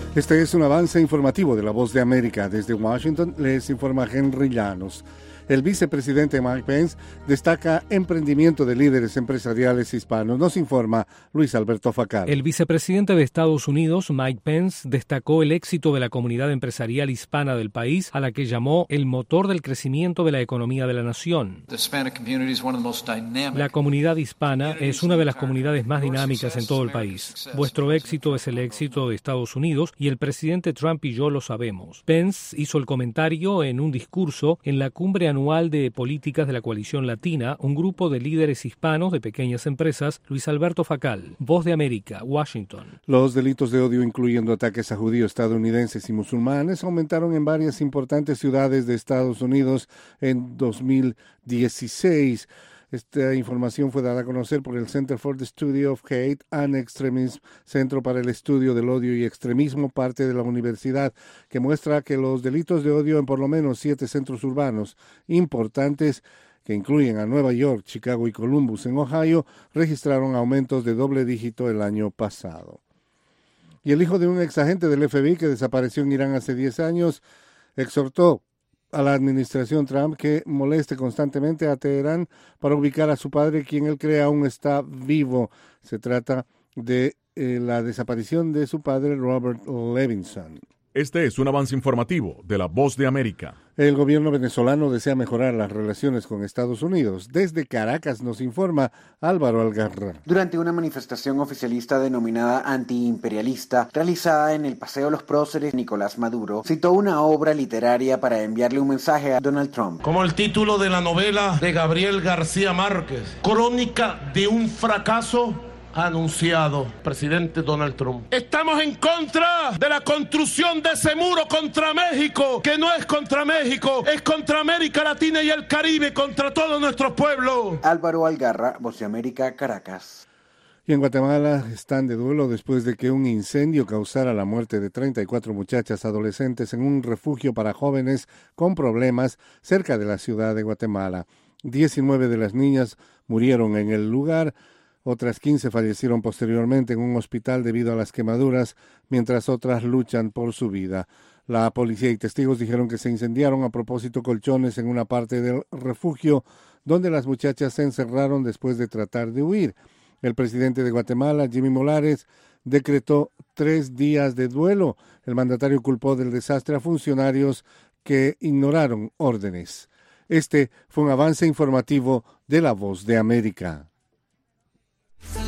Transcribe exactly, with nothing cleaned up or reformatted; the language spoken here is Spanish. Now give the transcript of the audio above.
Este es un avance informativo de La Voz de América. Desde Washington les informa Henry Llanos. El vicepresidente Mike Pence destaca emprendimiento de líderes empresariales hispanos. Nos informa Luis Alberto Facal. El vicepresidente de Estados Unidos, Mike Pence, destacó el éxito de la comunidad empresarial hispana del país, a la que llamó el motor del crecimiento de la economía de la nación. La comunidad hispana es una de las comunidades más dinámicas en todo el país. Vuestro éxito es el éxito de Estados Unidos y el presidente Trump y yo lo sabemos. Pence hizo el comentario en un discurso en la cumbre anual anual de políticas de la Coalición Latina, un grupo de líderes hispanos de pequeñas empresas. Luis Alberto Facal, Voz de América, Washington. Los delitos de odio, incluyendo ataques a judíos estadounidenses y musulmanes, aumentaron en varias importantes ciudades de Estados Unidos en dos mil dieciséis. Esta información fue dada a conocer por el Center for the Study of Hate and Extremism, Centro para el Estudio del Odio y Extremismo, parte de la universidad, que muestra que los delitos de odio en por lo menos siete centros urbanos importantes, que incluyen a Nueva York, Chicago y Columbus en Ohio, registraron aumentos de doble dígito el año pasado. Y el hijo de un exagente del F B I que desapareció en Irán hace diez años, exhortó a la administración Trump que moleste constantemente a Teherán para ubicar a su padre, quien él cree aún está vivo. Se trata de eh, la desaparición de su padre, Robert Levinson. Este es un avance informativo de La Voz de América. El gobierno venezolano desea mejorar las relaciones con Estados Unidos. Desde Caracas nos informa Álvaro Algarra. Durante una manifestación oficialista denominada antiimperialista, realizada en el Paseo Los Próceres, Nicolás Maduro citó una obra literaria para enviarle un mensaje a Donald Trump. Como el título de la novela de Gabriel García Márquez, Crónica de un fracaso anunciado, presidente Donald Trump. Estamos en contra de la construcción de ese muro contra México, que no es contra México, es contra América Latina y el Caribe, contra todos nuestros pueblos. Álvaro Algarra, Voz de América, Caracas. Y en Guatemala están de duelo después de que un incendio causara la muerte de treinta y cuatro muchachas adolescentes en un refugio para jóvenes con problemas cerca de la ciudad de Guatemala. diecinueve de las niñas murieron en el lugar. Otras quince fallecieron posteriormente en un hospital debido a las quemaduras, mientras otras luchan por su vida. La policía y testigos dijeron que se incendiaron a propósito colchones en una parte del refugio donde las muchachas se encerraron después de tratar de huir. El presidente de Guatemala, Jimmy Morales, decretó tres días de duelo. El mandatario culpó del desastre a funcionarios que ignoraron órdenes. Este fue un avance informativo de La Voz de América.